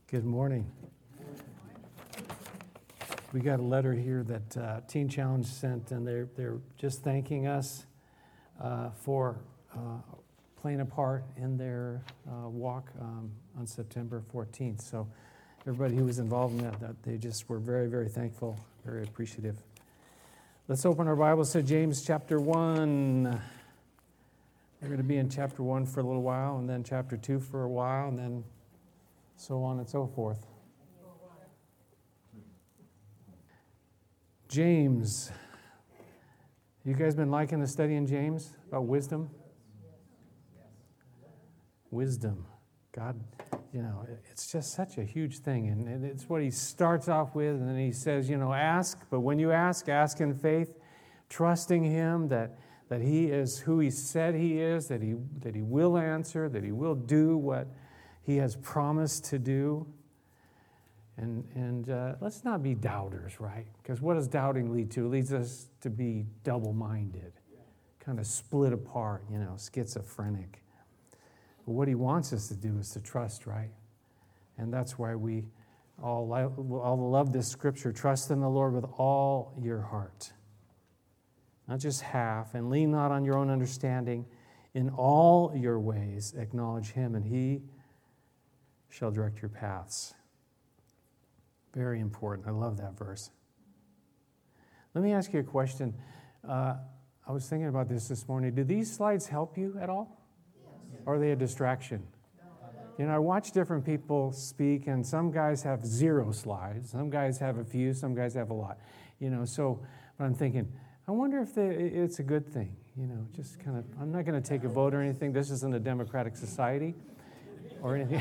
Good morning. We got a letter here that Teen Challenge sent, and they're just thanking us for playing a part in their walk on September 14th. So everybody who was involved in that they just were very, very thankful, very appreciative. Let's open our Bibles to James chapter 1. We're going to be in chapter 1 for a little while, and then chapter 2 for a while, and then so on and so forth. James. You guys been liking the study in James about wisdom? Wisdom. God, it's just such a huge thing. And it's what he starts off with. And then he says, ask. But when you ask in faith, trusting him that he is who he said he is, that he will answer, that he will do what he has promised to do. And let's not be doubters, right? Because what does doubting lead to? It leads us to be double-minded, kind of split apart, schizophrenic. But what he wants us to do is to trust, right? And that's why we all love this scripture. Trust in the Lord with all your heart, not just half, and lean not on your own understanding. In all your ways acknowledge him, and he shall direct your paths. Very important. I love that verse. Let me ask you a question. I was thinking about this morning. Do these slides help you at all? Yes. Or are they a distraction? No. I watch different people speak, and some guys have 0 slides. Some guys have a few. Some guys have a lot. But I'm thinking, I wonder if it's a good thing. Just kind of, I'm not going to take a vote or anything. This isn't a democratic society or anything.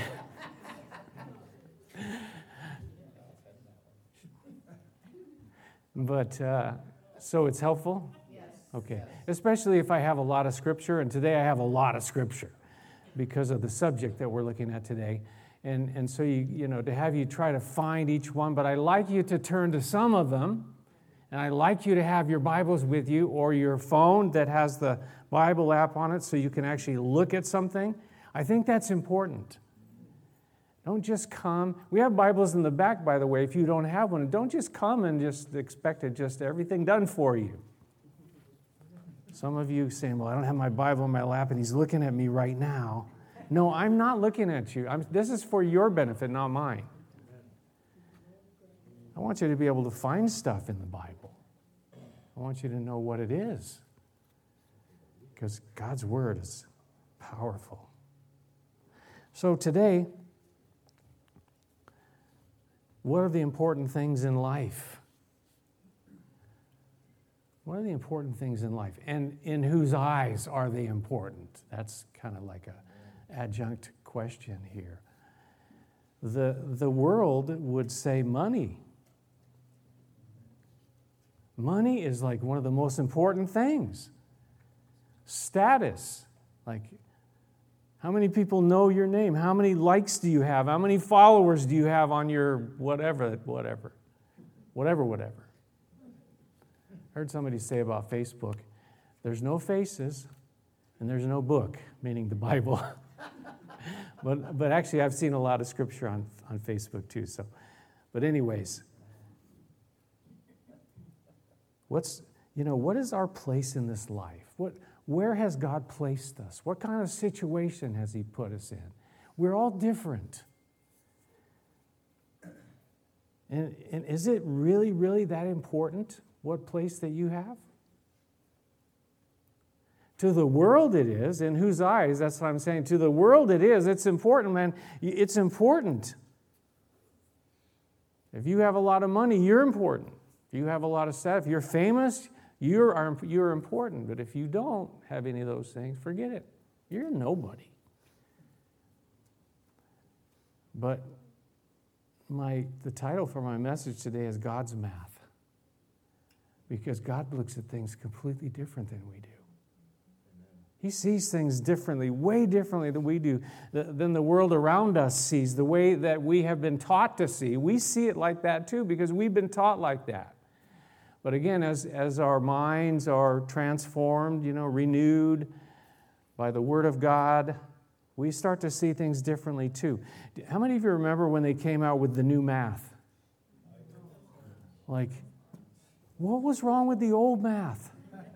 But, so it's helpful? Yes. Okay. Especially if I have a lot of scripture, and today I have a lot of scripture because of the subject that we're looking at today. And so, to have you try to find each one, but I like you to turn to some of them, and I like you to have your Bibles with you or your phone that has the Bible app on it so you can actually look at something. I think that's important. Don't just come. We have Bibles in the back, by the way, if you don't have one. Don't just come and just expect just everything done for you. Some of you saying, well, I don't have my Bible in my lap, and he's looking at me right now. No, I'm not looking at you. This is for your benefit, not mine. I want you to be able to find stuff in the Bible. I want you to know what it is, because God's Word is powerful. So today, what are the important things in life? What are the important things in life? And in whose eyes are they important? That's kind of like an adjunct question here. The world would say money. Money is like one of the most important things. Status, like how many people know your name? How many likes do you have? How many followers do you have on your whatever? I heard somebody say about Facebook, there's no faces and there's no book, meaning the Bible. but actually, I've seen a lot of scripture on Facebook too. So, but anyways, what is our place in this life? Where has God placed us? What kind of situation has he put us in? We're all different. And is it really, really that important what place that you have? To the world it is. In whose eyes? That's what I'm saying. To the world it is. It's important, man. It's important. If you have a lot of money, you're important. If you have a lot of stuff, if you're famous, you're important. But if you don't have any of those things, forget it. You're nobody. But the title for my message today is God's Math. Because God looks at things completely different than we do. He sees things differently, way differently than we do, than the world around us sees, the way that we have been taught to see. We see it like that too because we've been taught like that. But again, as our minds are transformed, renewed by the Word of God, we start to see things differently too. How many of you remember when they came out with the new math? Like, what was wrong with the old math?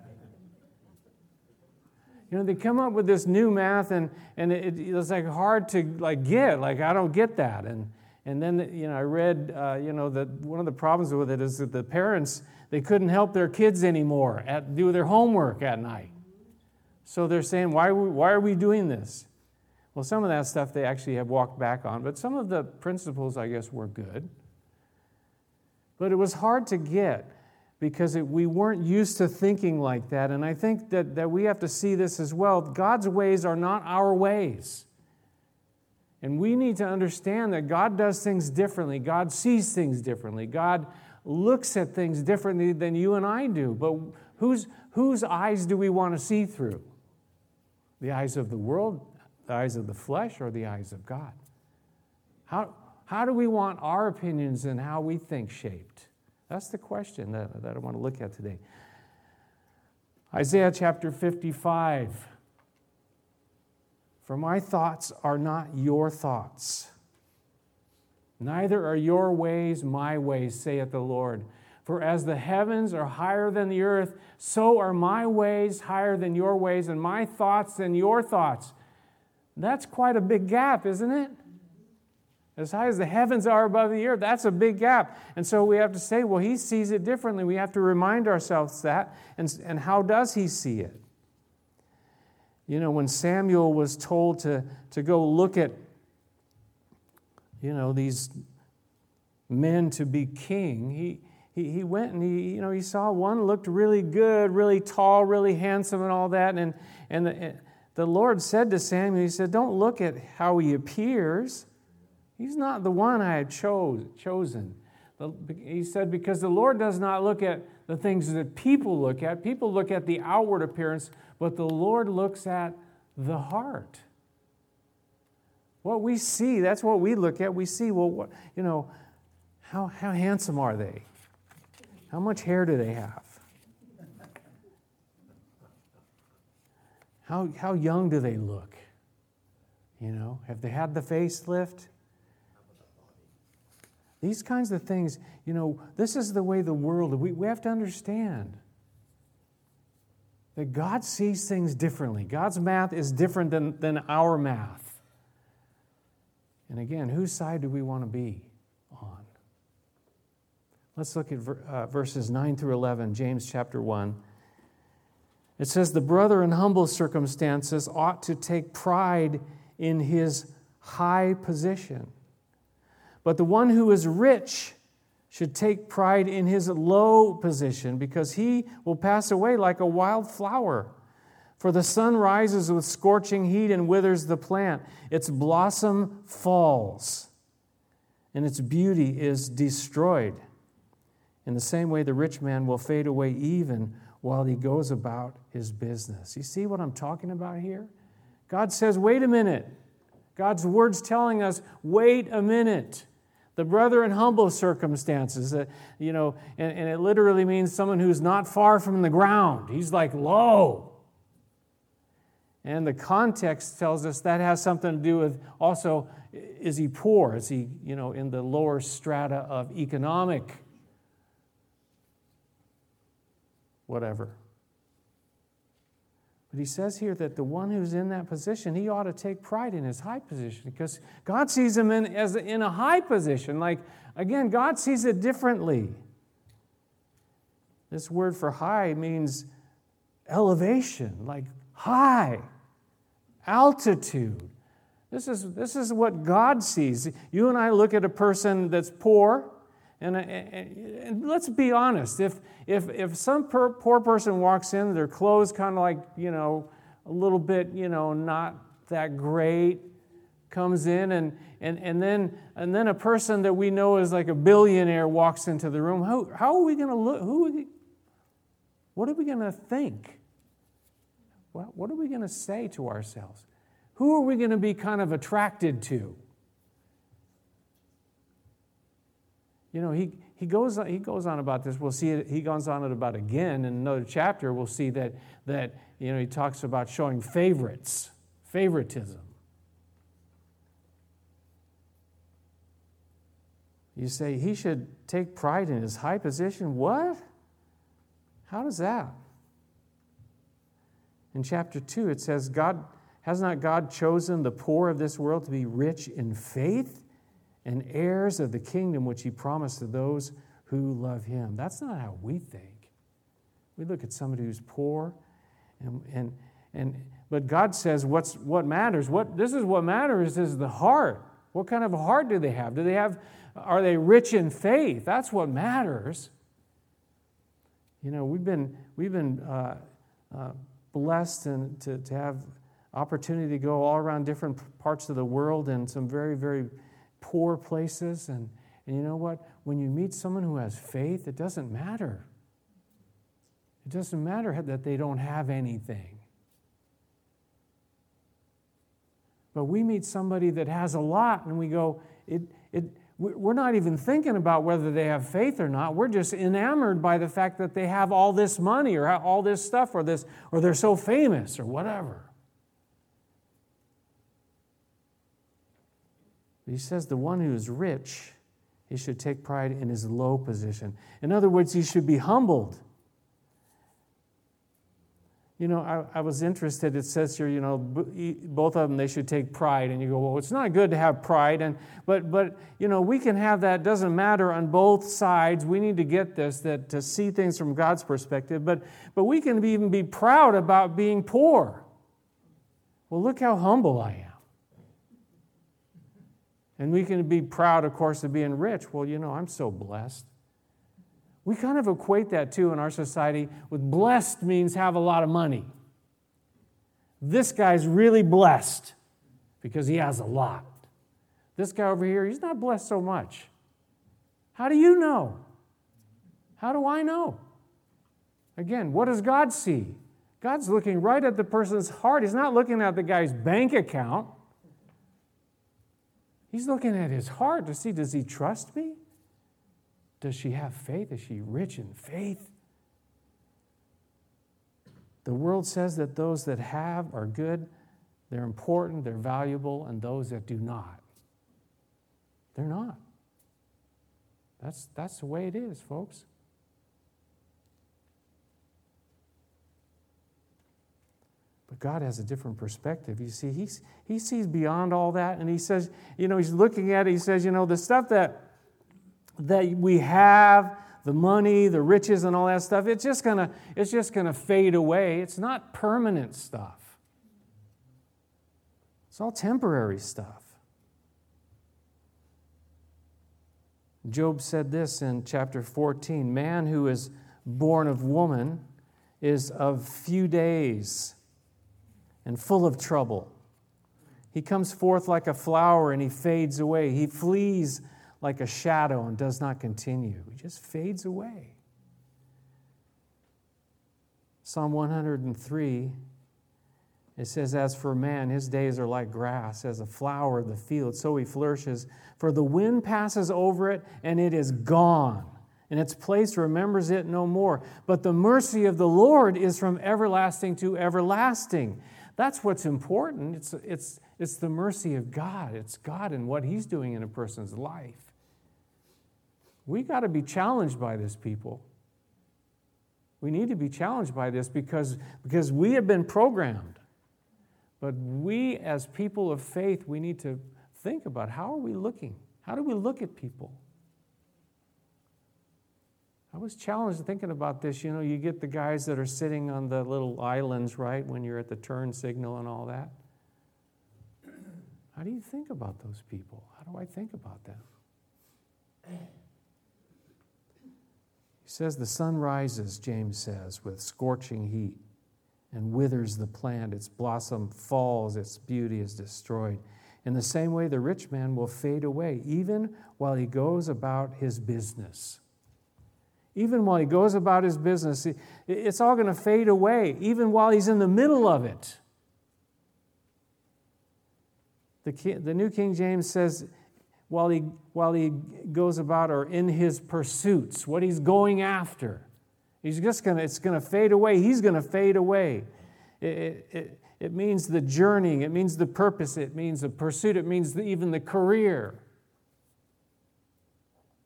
You know, they come up with this new math, and it's like hard to get. Like, I don't get that. And then, I read, that one of the problems with it is that the parents, they couldn't help their kids anymore do their homework at night. So they're saying, why are we doing this? Well, some of that stuff they actually have walked back on, but some of the principles, I guess, were good. But it was hard to get because we weren't used to thinking like that. And I think that we have to see this as well. God's ways are not our ways. And we need to understand that God does things differently. God sees things differently. God looks at things differently than you and I do. But whose eyes do we want to see through? The eyes of the world, the eyes of the flesh, or the eyes of God? How do we want our opinions and how we think shaped? That's the question that I want to look at today. Isaiah chapter 55. For my thoughts are not your thoughts, neither are your ways my ways, saith the Lord. For as the heavens are higher than the earth, so are my ways higher than your ways, and my thoughts than your thoughts. That's quite a big gap, isn't it? As high as the heavens are above the earth, that's a big gap. And so we have to say, well, he sees it differently. We have to remind ourselves that. And how does he see it? When Samuel was told to go look at, these men to be king, he went and he saw one looked really good, really tall, really handsome and all that. And the Lord said to Samuel, he said, don't look at how he appears. He's not the one I had chosen. He said, because the Lord does not look at the things that people look at. People look at the outward appearance, but the Lord looks at the heart. What we see, that's what we look at. We see, well, how handsome are they? How much hair do they have? How young do they look? Have they had the facelift? These kinds of things, this is the way the world, we have to understand that God sees things differently. God's math is different than our math. And again, whose side do we want to be on? Let's look at verses 9 through 11, James chapter 1. It says, the brother in humble circumstances ought to take pride in his high position. But the one who is rich should take pride in his low position, because he will pass away like a wild flower. For the sun rises with scorching heat and withers the plant. Its blossom falls, and its beauty is destroyed. In the same way, the rich man will fade away even while he goes about his business. You see what I'm talking about here? God says, wait a minute. God's word's telling us, wait a minute. The brother in humble circumstances, and it literally means someone who's not far from the ground. He's like low. And the context tells us that has something to do with also, is he poor? Is he, in the lower strata of economic whatever? But he says here that the one who's in that position, he ought to take pride in his high position, because God sees him in a high position. Like, again, God sees it differently. This word for high means elevation, like high, altitude. This is what God sees. You and I look at a person that's poor, and let's be honest, if some poor person walks in, their clothes kind of like, a little bit, not that great, comes in, and then a person that we know is like a billionaire walks into the room, how are we going to look? What are we going to think? What are we going to say to ourselves? Who are we going to be kind of attracted to? He goes on about this. We'll see it. He goes on it about again in another chapter. We'll see that he talks about showing favoritism. You say he should take pride in his high position? What? How does that? In chapter 2, it says, has not God chosen the poor of this world to be rich in faith and heirs of the kingdom which he promised to those who love him? That's not how we think. We look at somebody who's poor, but God says what matters. This is what matters is the heart. What kind of a heart do they have? Are they rich in faith? That's what matters. You know, we've been blessed and to have opportunity to go all around different parts of the world and some very, very poor places. And you know what? When you meet someone who has faith, it doesn't matter. It doesn't matter that they don't have anything. But we meet somebody that has a lot, and we go, we're not even thinking about whether they have faith or not. We're just enamored by the fact that they have all this money or all this stuff or they're so famous or whatever. He says the one who is rich, he should take pride in his low position. In other words, he should be humbled. You know, I was interested, it says here, you know, both of them, they should take pride. And you go, well, it's not good to have pride. But you know, we can have that. It doesn't matter on both sides. We need to get this, that to see things from God's perspective. But we can even be proud about being poor. Well, look how humble I am. And we can be proud, of course, of being rich. Well, you know, I'm so blessed. We kind of equate that, too, in our society with blessed means have a lot of money. This guy's really blessed because he has a lot. This guy over here, he's not blessed so much. How do you know? How do I know? Again, what does God see? God's looking right at the person's heart. He's not looking at the guy's bank account. He's looking at his heart to see, does he trust me? Does she have faith? Is she rich in faith? The world says that those that have are good, they're important, they're valuable, and those that do not, they're not. That's the way it is, folks. But God has a different perspective. You see, he sees beyond all that, and he says, you know, he's looking at it, he says, you know, the stuff that we have, the money, the riches, and all that stuff, it's just gonna fade away. It's not permanent stuff. It's all temporary stuff. Job said this in chapter 14, man who is born of woman is of few days and full of trouble. He comes forth like a flower and he fades away. He flees like a shadow and does not continue. He just fades away. Psalm 103, it says, as for man, his days are like grass, as a flower of the field, so he flourishes. For the wind passes over it, and it is gone, and its place remembers it no more. But the mercy of the Lord is from everlasting to everlasting. That's what's important. It's the mercy of God. It's God and what he's doing in a person's life. We got to be challenged by this, people. We need to be challenged by this because we have been programmed. But we, as people of faith, we need to think about how are we looking? How do we look at people? I was challenged thinking about this. You know, you get the guys that are sitting on the little islands, right, when you're at the turn signal and all that. How do you think about those people? How do I think about them? He says, the sun rises, James says, with scorching heat and withers the plant. Its blossom falls, its beauty is destroyed. In the same way, the rich man will fade away, even while he goes about his business. Even while he goes about his business, it's all going to fade away, even while he's in the middle of it. The New King James says, while he goes about or in his pursuits, what he's going after. It's going to fade away. He's going to fade away. It means the journey. It means the purpose. It means the pursuit. It means even the career.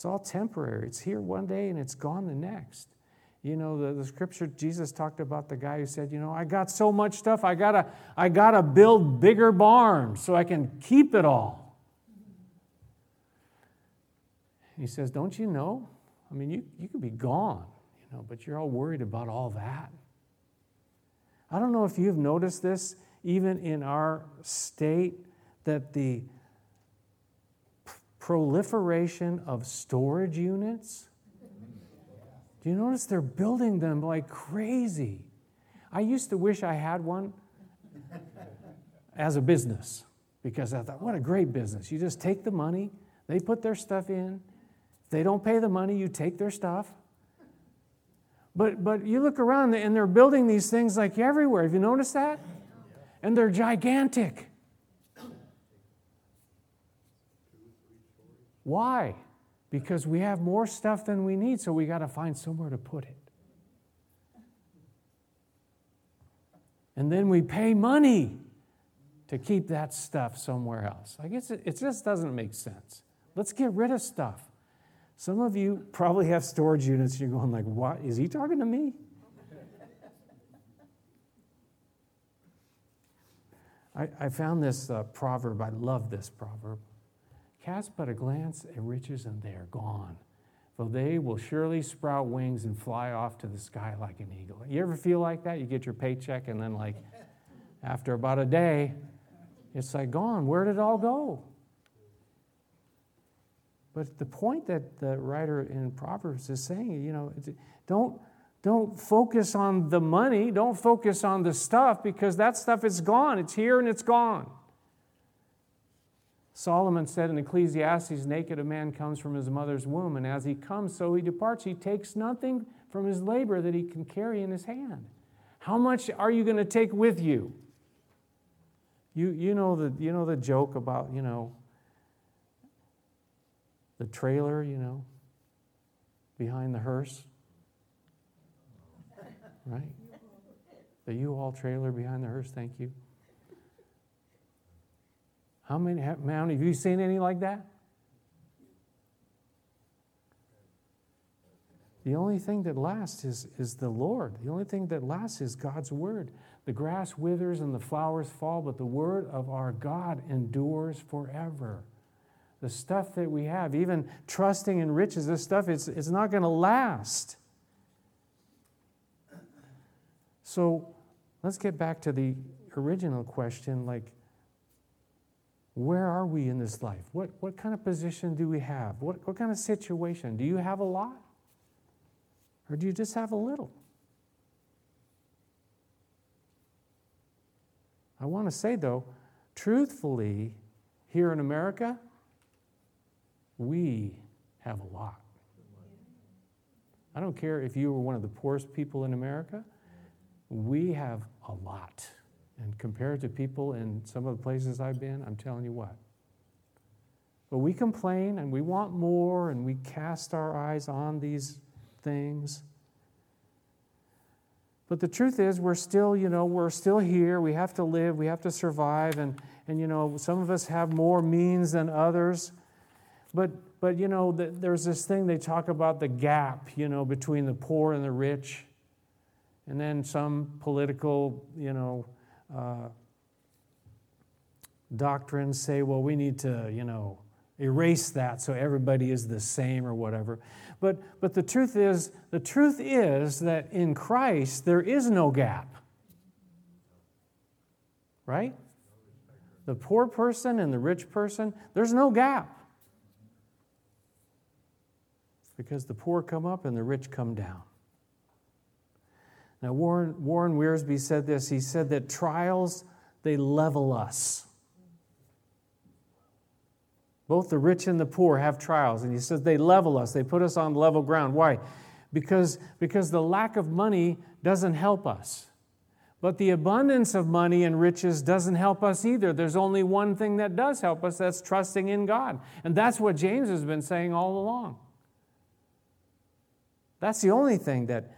It's all temporary. It's here one day and it's gone the next. You know, the scripture, Jesus talked about the guy who said, you know, I got so much stuff, I gotta build bigger barns so I can keep it all. He says, don't you know? I mean, you could be gone, you know, but you're all worried about all that. I don't know if you've noticed this, even in our state, that the proliferation of storage units, do you notice they're building them like crazy? I used to wish I had one as a business, because I thought, what a great business. You just take the money, they put their stuff in. If they don't pay the money, you take their stuff. But you look around and they're building these things like everywhere. Have you noticed that? And they're gigantic. Why? Because we have more stuff than we need, so we got to find somewhere to put it. And then we pay money to keep that stuff somewhere else. I guess it just doesn't make sense. Let's get rid of stuff. Some of you probably have storage units, and you're going like, what? Is he talking to me? I found this proverb. I love this proverb. Cast but a glance at riches, and they are gone. For they will surely sprout wings and fly off to the sky like an eagle. You ever feel like that? You get your paycheck, and then like after about a day, it's like gone. Where did it all go? But the point that the writer in Proverbs is saying, you know, don't focus on the money. Don't focus on the stuff, because that stuff is gone. It's here and it's gone. Solomon said in Ecclesiastes, naked a man comes from his mother's womb, and as he comes, so he departs. He takes nothing from his labor that he can carry in his hand. How much are you going to take with you? You know the joke about, you know, the trailer, you know, behind the hearse, right? The U-Haul trailer behind the hearse, thank you. How many have you seen any like that? The only thing that lasts is the Lord. The only thing that lasts is God's word. The grass withers and the flowers fall, but the word of our God endures forever. The stuff that we have, even trusting in riches, this stuff, it's not going to last. So let's get back to the original question, like, where are we in this life? What kind of position do we have? What kind of situation? Do you have a lot? Or do you just have a little? I want to say, though, truthfully, here in America, we have a lot. I don't care if you were one of the poorest people in America, we have a lot. And compared to people in some of the places I've been, I'm telling you what. But we complain and we want more and we cast our eyes on these things. But the truth is we're still here. We have to live. We have to survive. And some of us have more means than others. But there's this thing they talk about, the gap, between the poor and the rich. And then some political, doctrines say, well, we need to, erase that so everybody is the same or whatever. But the truth is that in Christ there is no gap. Right? The poor person and the rich person, there's no gap. Because the poor come up and the rich come down. Now, Warren Wiersbe said this. He said that trials, they level us. Both the rich and the poor have trials. And he says they level us. They put us on level ground. Why? Because the lack of money doesn't help us. But the abundance of money and riches doesn't help us either. There's only one thing that does help us. That's trusting in God. And that's what James has been saying all along. That's the only thing that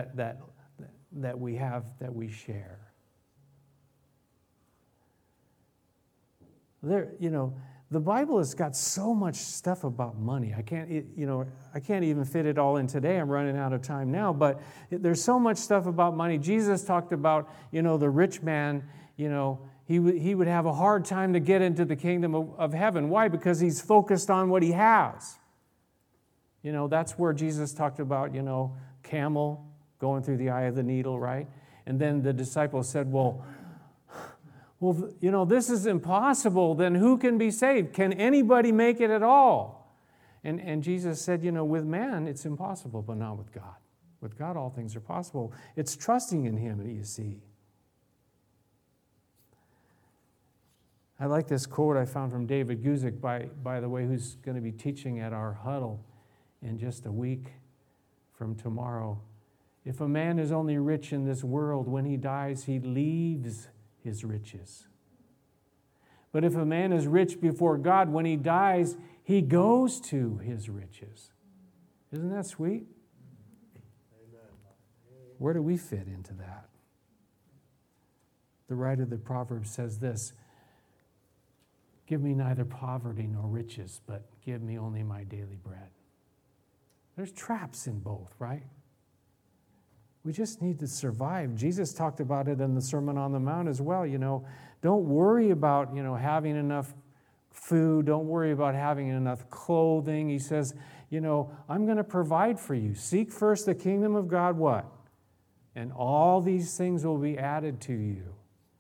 we have, that we share. the Bible has got so much stuff about money. I can't even fit it all in today. I'm running out of time now, but there's so much stuff about money. Jesus talked about, the rich man, he would have a hard time to get into the kingdom of heaven. Why? Because he's focused on what he has. That's where Jesus talked about, camel going through the eye of the needle, right? And then the disciples said, well, this is impossible. Then who can be saved? Can anybody make it at all? And Jesus said, with man it's impossible, but not with God. With God all things are possible. It's trusting in Him that you see. I like this quote I found from David Guzik, by the way, who's going to be teaching at our huddle in just a week from tomorrow. If a man is only rich in this world, when he dies, he leaves his riches. But if a man is rich before God, when he dies, he goes to his riches. Isn't that sweet? Amen. Where do we fit into that? The writer of the Proverbs says this, give me neither poverty nor riches, but give me only my daily bread. There's traps in both, right? We just need to survive. Jesus talked about it in the Sermon on the Mount as well. Don't worry about, having enough food. Don't worry about having enough clothing. He says, I'm going to provide for you. Seek first the kingdom of God, what? And all these things will be added to you.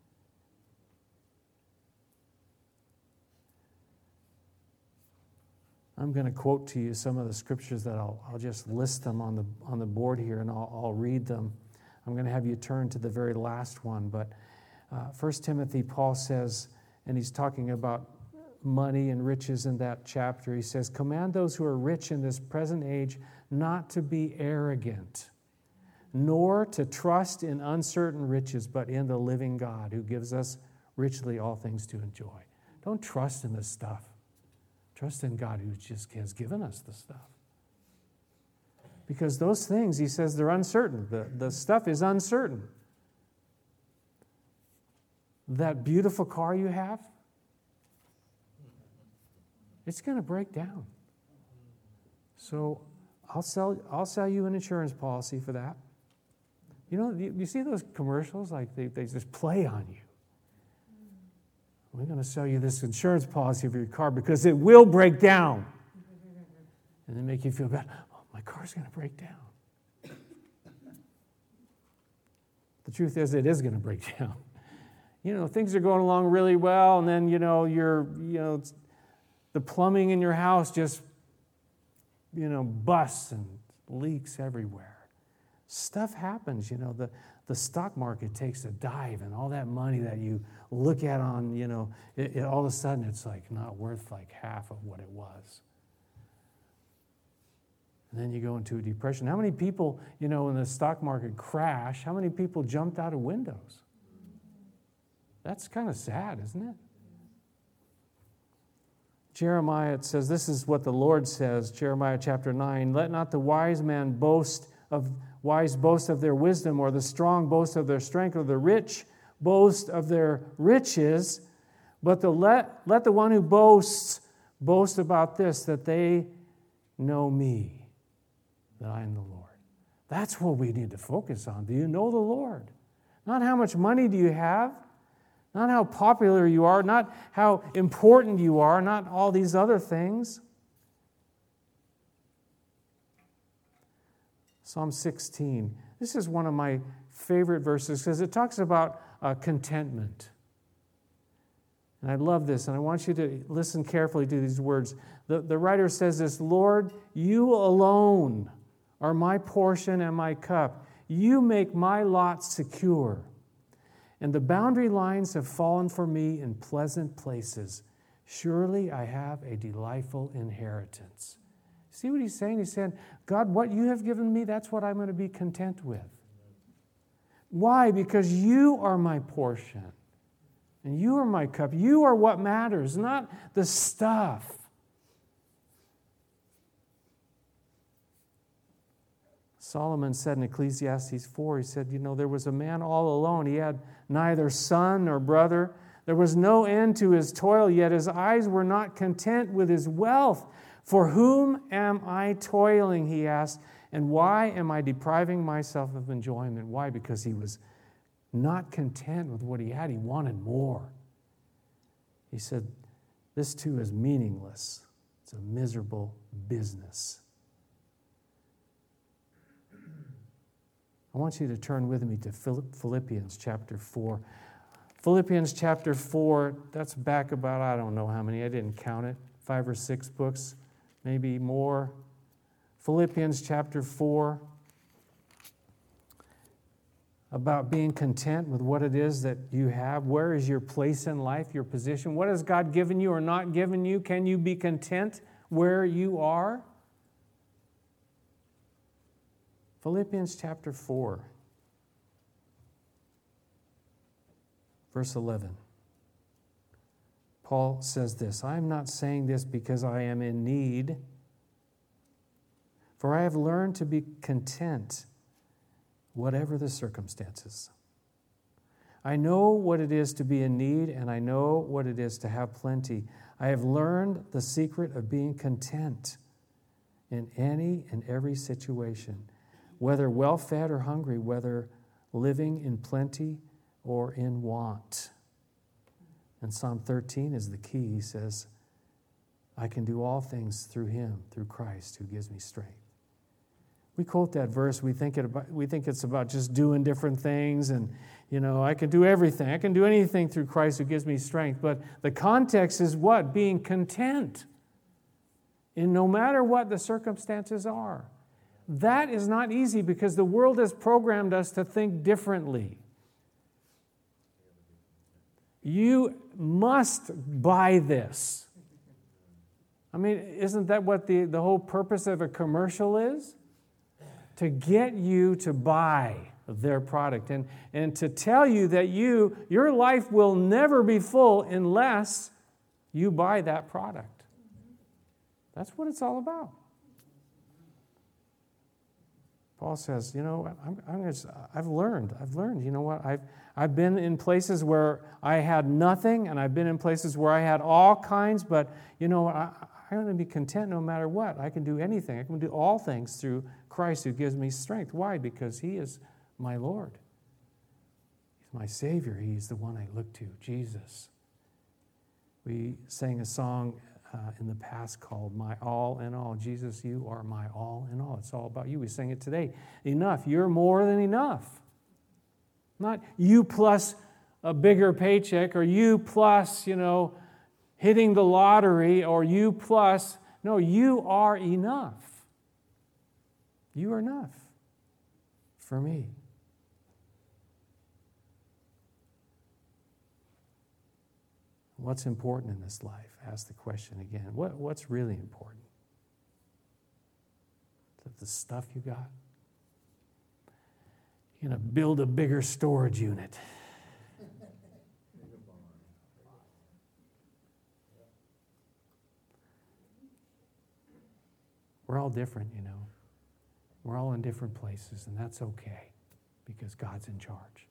I'm going to quote to you some of the scriptures that I'll just list them on the board here, and I'll read them. I'm going to have you turn to the very last one, but 1 Timothy, Paul says, and he's talking about money and riches in that chapter. He says, command those who are rich in this present age not to be arrogant, nor to trust in uncertain riches, but in the living God who gives us richly all things to enjoy. Don't trust in this stuff. Trust in God who just has given us the stuff. Because those things, he says, they're uncertain. The stuff is uncertain. That beautiful car you have, it's going to break down. So I'll sell you an insurance policy for that. You see those commercials? Like they just play on you. We're going to sell you this insurance policy for your car because it will break down. And then make you feel bad. Oh, my car's going to break down. The truth is, it is going to break down. Things are going along really well, and then, the plumbing in your house just, busts and leaks everywhere. Stuff happens, the stock market takes a dive, and all that money that you look at on, all of a sudden it's like not worth like half of what it was. And then you go into a depression. How many people, when the stock market crashed, how many people jumped out of windows? That's kind of sad, isn't it? Jeremiah, it says, this is what the Lord says, Jeremiah chapter 9, let not the wise man boast of their wisdom, or the strong boast of their strength, or the rich boast of their riches, but let the one who boast about this, that they know me, that I am the Lord. That's what we need to focus on. Do you know the Lord? Not how much money do you have, not how popular you are, not how important you are, not all these other things. Psalm 16. This is one of my favorite verses because it talks about contentment. And I love this, and I want you to listen carefully to these words. The writer says this, Lord, you alone are my portion and my cup. You make my lot secure. And the boundary lines have fallen for me in pleasant places. Surely I have a delightful inheritance. See what he's saying? He's saying, God, what you have given me, that's what I'm going to be content with. Why? Because you are my portion. And you are my cup. You are what matters, not the stuff. Solomon said in Ecclesiastes 4, he said, there was a man all alone. He had neither son nor brother. There was no end to his toil, yet his eyes were not content with his wealth. For whom am I toiling, he asked, and why am I depriving myself of enjoyment? Why? Because he was not content with what he had. He wanted more. He said, this too is meaningless. It's a miserable business. I want you to turn with me to Philippians chapter 4. Philippians chapter 4, that's back about, I don't know how many, I didn't count it, 5 or 6 books, maybe more. Philippians chapter 4, about being content with what it is that you have. Where is your place in life, your position? What has God given you or not given you? Can you be content where you are? Philippians chapter 4, verse 11. Paul says this, I am not saying this because I am in need, for I have learned to be content, whatever the circumstances. I know what it is to be in need, and I know what it is to have plenty. I have learned the secret of being content in any and every situation, whether well-fed or hungry, whether living in plenty or in want. And Psalm 13 is the key. He says, I can do all things through him, through Christ, who gives me strength. We quote that verse, we think it's about just doing different things and, I can do everything. I can do anything through Christ who gives me strength. But the context is what? Being content in no matter what the circumstances are. That is not easy because the world has programmed us to think differently. You must buy this. I mean, isn't that what the whole purpose of a commercial is? To get you to buy their product and to tell you that your life will never be full unless you buy that product. That's what it's all about. Paul says, I've learned, I've been in places where I had nothing, and I've been in places where I had all kinds, but I'm going to be content no matter what. I can do anything. I can do all things through Christ who gives me strength. Why? Because he is my Lord. He's my Savior. He's the one I look to, Jesus. We sang a song in the past called My All in All. Jesus, you are my all in all. It's all about you. We sing it today. Enough. You're more than enough. Not you plus a bigger paycheck or you plus, hitting the lottery or you plus. No, you are enough. You are enough for me. What's important in this life? Ask the question again. What's really important? Is it the stuff you got? You're going to build a bigger storage unit. We're all different, We're all in different places, and that's okay because God's in charge.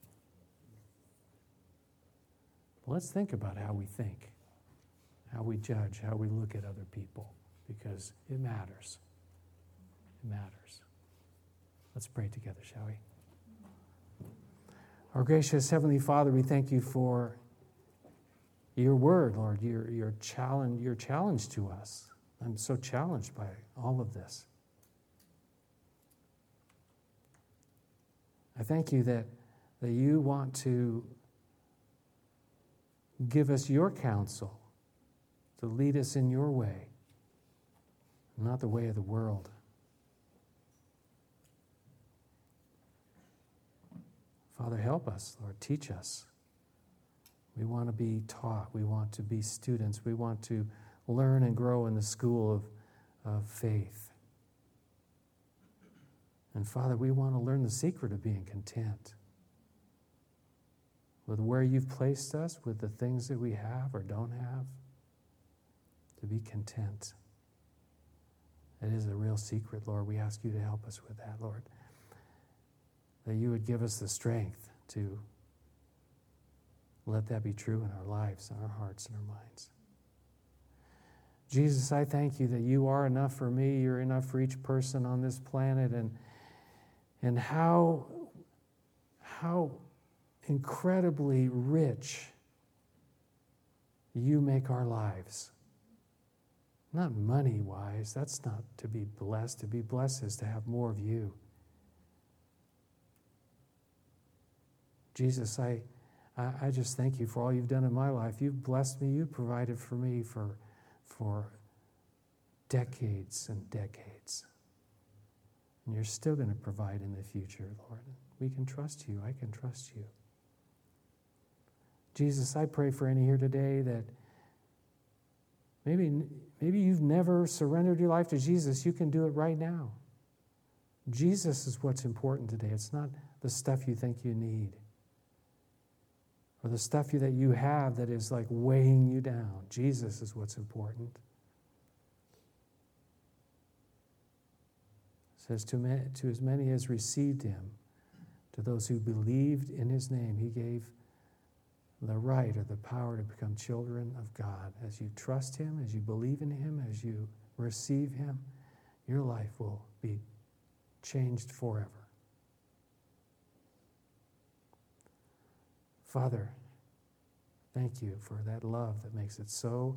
Let's think about how we think, how we judge, how we look at other people, because it matters. It matters. Let's pray together, shall we? Our gracious Heavenly Father, we thank you for your word, Lord, your challenge to us. I'm so challenged by all of this. I thank you that you want to give us your counsel to lead us in your way, not the way of the world. Father, help us, Lord. Teach us. We want to be taught. We want to be students. We want to learn and grow in the school of faith. And Father, we want to learn the secret of being content with where you've placed us, with the things that we have or don't have, to be content. It is a real secret, Lord. We ask you to help us with that, Lord. That you would give us the strength to Let that be true in our lives, in our hearts, and our minds. Jesus, I thank you that you are enough for me, you're enough for each person on this planet, and how incredibly rich you make our lives. Not money-wise, that's not to be blessed. To be blessed is to have more of you. Jesus, I just thank you for all you've done in my life. You've blessed me. You've provided for me for decades and decades. And you're still going to provide in the future, Lord. We can trust you. I can trust you. Jesus, I pray for any here today that maybe you've never surrendered your life to Jesus. You can do it right now. Jesus is what's important today. It's not the stuff you think you need or the stuff that you have that is like weighing you down. Jesus is what's important. It says, to as many as received him, to those who believed in his name, he gave the right or the power to become children of God. As you trust him, as you believe in him, as you receive him, your life will be changed forever. Father, thank you for that love that makes it so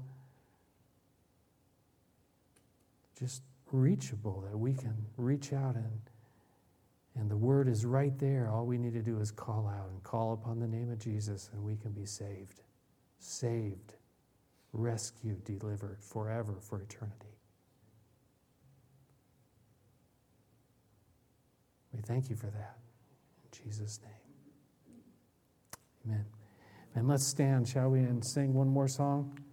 just reachable, that we can reach out and the word is right there. All we need to do is call out and call upon the name of Jesus, and we can be saved. Saved, rescued, delivered forever, for eternity. We thank you for that. In Jesus' name. Amen. And let's stand, shall we, and sing one more song?